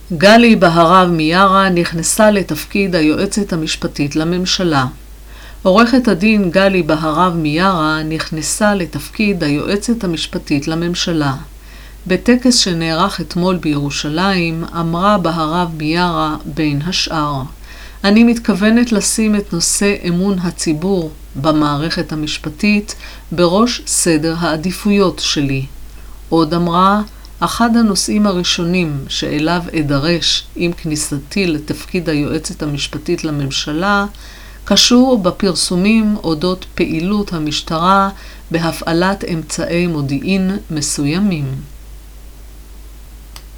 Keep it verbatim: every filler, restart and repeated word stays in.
גלי בהרב מיארה נכנסה לתפקיד היועצת המשפטית לממשלה. עורכת הדין גלי בהרב מיארה נכנסה לתפקיד היועצת המשפטית לממשלה. בטקס שנערך אתמול בירושלים אמרה בהרב מיארה בין השאר: אני מתכוונת לשים את נושא אמון הציבור במערכת המשפטית בראש סדר העדיפויות שלי. עוד אמרה: אחד הנושאים הראשונים שאליו אדרש עם כניסתי לתפקיד היועצת המשפטית לממשלה קשור בפרסומים אודות פעילות המשטרה בהפעלת אמצעי מודיעין מסוימים.